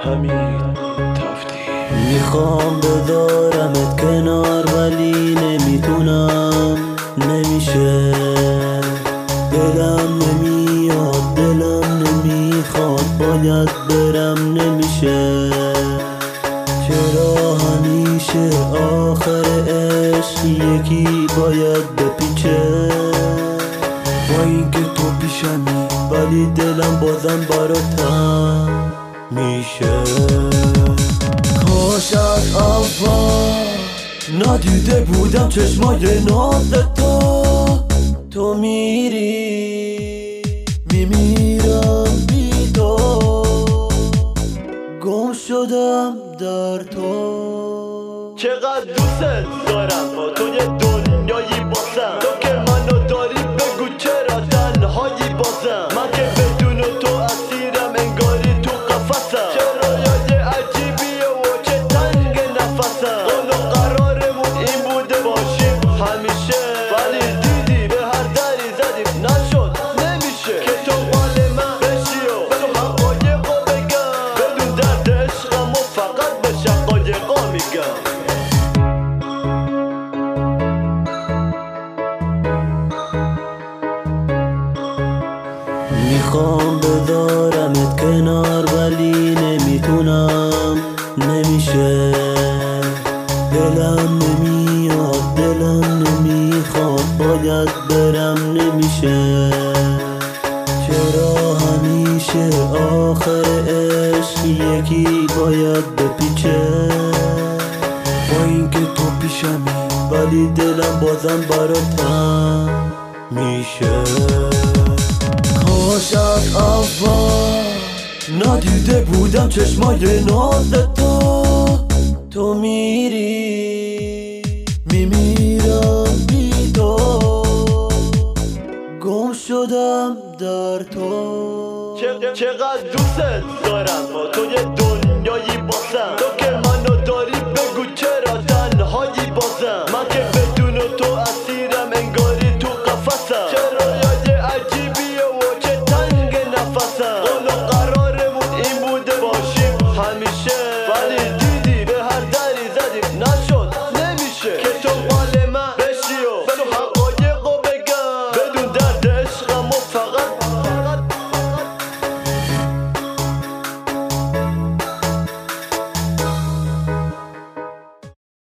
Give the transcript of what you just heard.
حمید تفتی. میخوام بدارمت کنار ولی نمیتونم، نمیشه. دلم نمیاد، دلم نمیخواد، باید برم، نمیشه. چرا همیشه آخر عشق یکی باید بپیچه؟ با اینکه تو پیشمی ولی دلم بازم براتم میشه. کاش از اول ندیده بودم چشمای ناز تو میری، میمیرم بی تو، گم شدم در تو. چقدر دوست دارم با تو یه دنیایی بازم، تو که منو داری بگو چرا تنهایی بازم. من که بدون تو اسیرم انگاری تو قفسم، چرا یاد عجیبیه و چه تنگ نفسم. اونو قرارمون این بوده باشیم همیشه، ولی دیدی به هر دری زدیم نشد، نمیشه که تو مال من بشی و به تو حقایقو بگم، بدون درد عشقم و فقط به شقایقا میگم. میخوام بدارمت کنار ولی نمیتونم، نمیشه. دلم نمیاد، دلم نمیخواد، باید برم، نمیشه. چرا همیشه آخر عشق یکی باید بپیچه؟ با اینکه تو پیشمی ولی دلم بازم براتم میشه. کاش از اول ندیده بودم چشمای ناز تو میری، میمیرم بی تو، گم شدم در تو. چقدر دوست دارم با تو یه دنیایی بازم، تو که منو داری بگو چرا تنهایی بازم. من که بدون تو اسیرم انگاری تو قفسم، چرا یاد عجیبیه و چه تنگ نفسم. اونو قرارمون این بوده باشیم همیشه، ولی دیدی به هر دری زدیم نشد، نمیشه که تو